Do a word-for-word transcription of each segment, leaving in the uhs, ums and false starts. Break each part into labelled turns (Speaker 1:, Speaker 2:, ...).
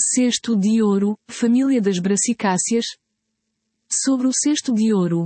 Speaker 1: Cesto de ouro, família das brasicáceas. Sobre o cesto de ouro.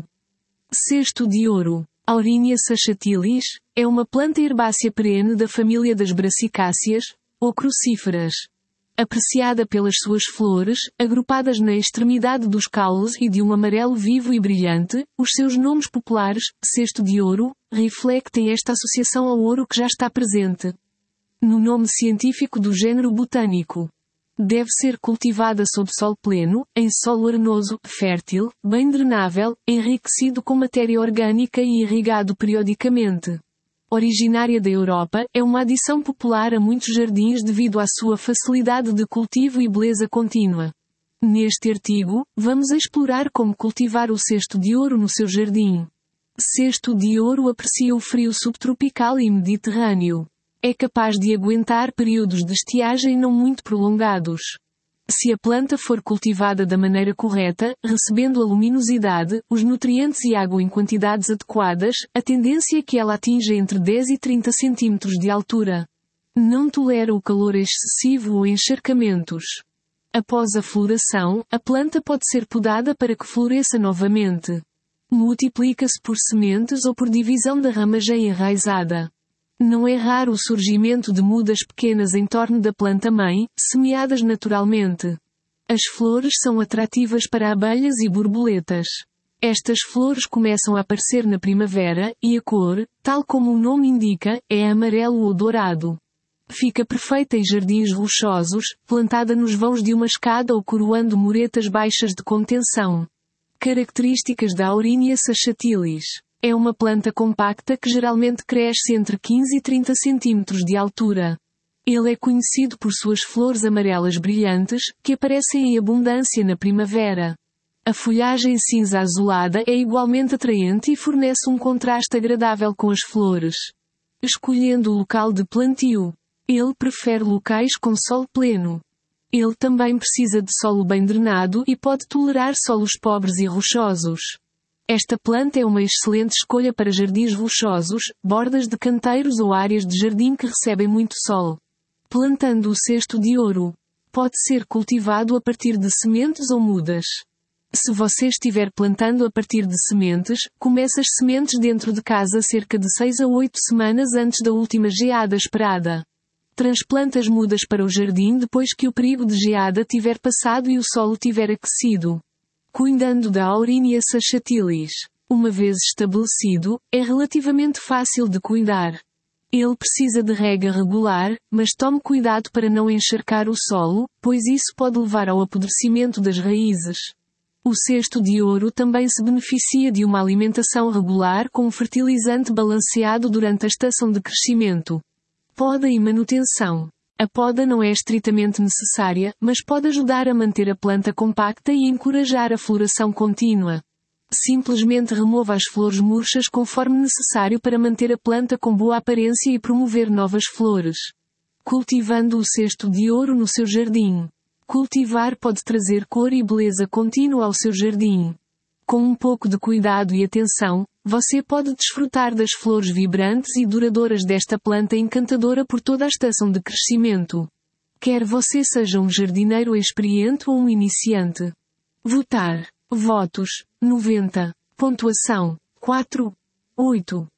Speaker 1: Cesto de ouro, Aurínia sachatilis, é uma planta herbácea perene da família das brasicáceas, ou crucíferas. Apreciada pelas suas flores, agrupadas na extremidade dos caules e de um amarelo vivo e brilhante, os seus nomes populares, cesto de ouro, reflectem esta associação ao ouro que já está presente no nome científico do gênero botânico. Deve ser cultivada sob sol pleno, em solo arenoso, fértil, bem drenável, enriquecido com matéria orgânica e irrigado periodicamente. Originária da Europa, é uma adição popular a muitos jardins devido à sua facilidade de cultivo e beleza contínua. Neste artigo, vamos explorar como cultivar o cesto de ouro no seu jardim. Cesto de ouro aprecia o frio subtropical e mediterrâneo. É capaz de aguentar períodos de estiagem não muito prolongados. Se a planta for cultivada da maneira correta, recebendo a luminosidade, os nutrientes e água em quantidades adequadas, a tendência é que ela atinja entre dez e trinta centímetros de altura. Não tolera o calor excessivo ou encharcamentos. Após a floração, a planta pode ser podada para que floresça novamente. Multiplica-se por sementes ou por divisão da ramagem enraizada. Não é raro o surgimento de mudas pequenas em torno da planta-mãe, semeadas naturalmente. As flores são atrativas para abelhas e borboletas. Estas flores começam a aparecer na primavera, e a cor, tal como o nome indica, é amarelo ou dourado. Fica perfeita em jardins rochosos, plantada nos vãos de uma escada ou coroando muretas baixas de contenção. Características da Aurínia sachatilis. É uma planta compacta que geralmente cresce entre quinze e trinta centímetros de altura. Ele é conhecido por suas flores amarelas brilhantes, que aparecem em abundância na primavera. A folhagem cinza azulada é igualmente atraente e fornece um contraste agradável com as flores. Escolhendo o local de plantio. Ele prefere locais com sol pleno. Ele também precisa de solo bem drenado e pode tolerar solos pobres e rochosos. Esta planta é uma excelente escolha para jardins rochosos, bordas de canteiros ou áreas de jardim que recebem muito sol. Plantando o cesto de ouro. Pode ser cultivado a partir de sementes ou mudas. Se você estiver plantando a partir de sementes, comece as sementes dentro de casa cerca de seis a oito semanas antes da última geada esperada. Transplante as mudas para o jardim depois que o perigo de geada tiver passado e o solo tiver aquecido. Cuidando da Aurínia sachatilis. Uma vez estabelecido, é relativamente fácil de cuidar. Ele precisa de rega regular, mas tome cuidado para não encharcar o solo, pois isso pode levar ao apodrecimento das raízes. O cesto de ouro também se beneficia de uma alimentação regular com um fertilizante balanceado durante a estação de crescimento. Poda e manutenção. A poda não é estritamente necessária, mas pode ajudar a manter a planta compacta e encorajar a floração contínua. Simplesmente remova as flores murchas conforme necessário para manter a planta com boa aparência e promover novas flores. Cultivando o cesto de ouro no seu jardim. Cultivar pode trazer cor e beleza contínua ao seu jardim. Com um pouco de cuidado e atenção, você pode desfrutar das flores vibrantes e duradouras desta planta encantadora por toda a estação de crescimento. Quer você seja um jardineiro experiente ou um iniciante. Votar. Votos. noventa. Pontuação. quatro. oito.